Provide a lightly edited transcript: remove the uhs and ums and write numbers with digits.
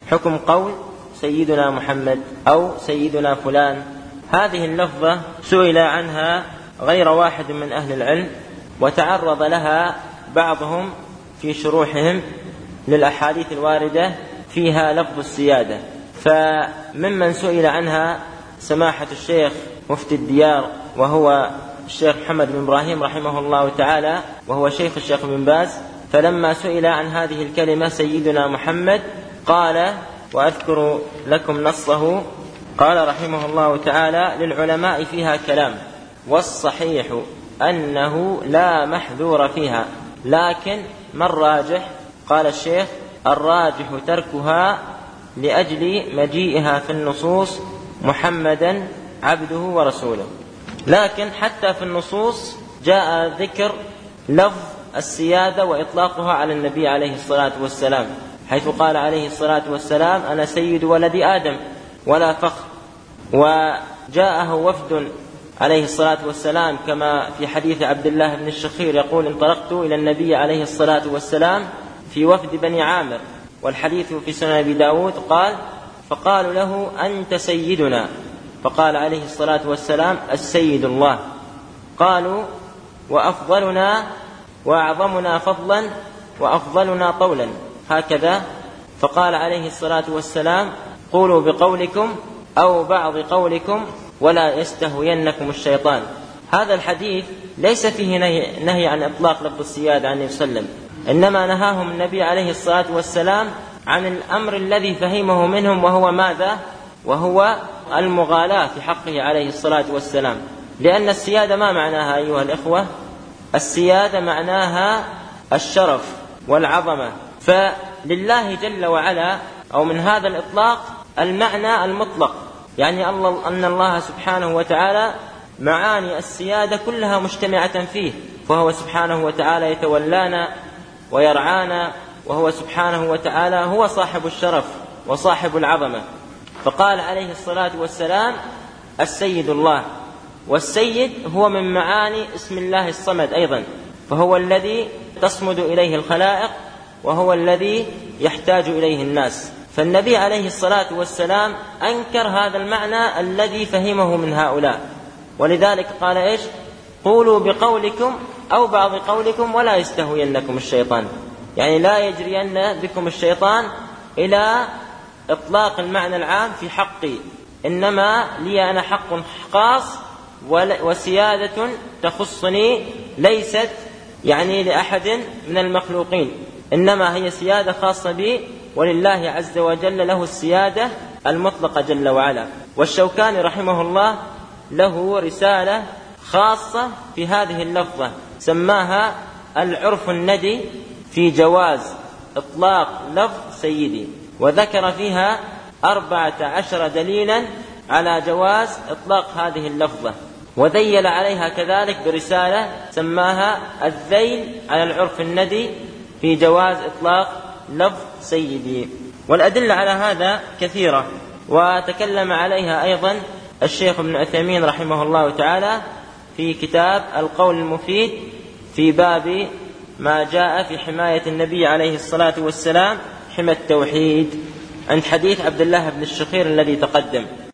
حكم قول سيدنا محمد أو سيدنا فلان. هذه اللفظة سئل عنها غير واحد من أهل العلم، وتعرض لها بعضهم في شروحهم للأحاديث الواردة فيها لفظ السيادة. فممن سئل عنها سماحة الشيخ مفتي الديار، وهو الشيخ محمد بن إبراهيم رحمه الله تعالى، وهو شيخ الشيخ بن باز. فلما سئل عن هذه الكلمة سيدنا محمد قال، وأذكر لكم نصه، قال رحمه الله تعالى: للعلماء فيها كلام، والصحيح أنه لا محذور فيها، لكن ما الراجح؟ قال الشيخ: الراجح تركها لأجل مجيئها في النصوص محمدا عبده ورسوله. لكن حتى في النصوص جاء ذكر لفظ السيادة وإطلاقها على النبي عليه الصلاة والسلام، حيث قال عليه الصلاة والسلام: أنا سيد ولد آدم ولا فخر. وجاءه وفد عليه الصلاة والسلام كما في حديث عبد الله بن الشخير يقول: انطلقت إلى النبي عليه الصلاة والسلام في وفد بني عامر، والحديث في سنن أبي داود، قال: فقالوا له: أنت سيدنا، فقال عليه الصلاة والسلام: السيد الله. قالوا: وأفضلنا وأعظمنا فضلا وأفضلنا طولا، هكذا. فقال عليه الصلاة والسلام: قولوا بقولكم أو بعض قولكم ولا يستهوينكم الشيطان. هذا الحديث ليس فيه نهي عن إطلاق لفظ السيادة عن النبي صلى الله عليه وسلم، إنما نهاهم النبي عليه الصلاة والسلام عن الأمر الذي فهمه منهم، وهو ماذا؟ وهو المغالاة في حقه عليه الصلاة والسلام. لأن السيادة ما معناها أيها الإخوة؟ السيادة معناها الشرف والعظمة، فلله جل وعلا أو من هذا الإطلاق المعنى المطلق، يعني أن الله سبحانه وتعالى معاني السيادة كلها مجتمعة فيه، فهو سبحانه وتعالى يتولانا ويرعانا، وهو سبحانه وتعالى هو صاحب الشرف وصاحب العظمة. فقال عليه الصلاة والسلام: السيد الله. والسيد هو من معاني اسم الله الصمد أيضا، فهو الذي تصمد إليه الخلائق، وهو الذي يحتاج إليه الناس. فالنبي عليه الصلاة والسلام أنكر هذا المعنى الذي فهمه من هؤلاء، ولذلك قال إيش؟ قولوا بقولكم أو بعض قولكم ولا يستهوينكم الشيطان، يعني لا يجرين بكم الشيطان إلى إطلاق المعنى العام في حقي، إنما لي أنا حق خاص وسيادة تخصني، ليست يعني لأحد من المخلوقين، إنما هي سيادة خاصة بي، ولله عز وجل له السيادة المطلقة جل وعلا. والشوكاني رحمه الله له رسالة خاصة في هذه اللفظة سماها العرف الندي في جواز إطلاق لفظ سيدي، وذكر فيها 14 دليلا على جواز إطلاق هذه اللفظة، وذيل عليها كذلك برسالة سماها الذيل على العرف الندي في جواز إطلاق لفظ سيدي. والأدلة على هذا كثيرة، وتكلم عليها أيضا الشيخ ابن عثيمين رحمه الله تعالى في كتاب القول المفيد في باب ما جاء في حماية النبي عليه الصلاة والسلام، حمى التوحيد، عند حديث عبد الله بن الشخير الذي تقدم.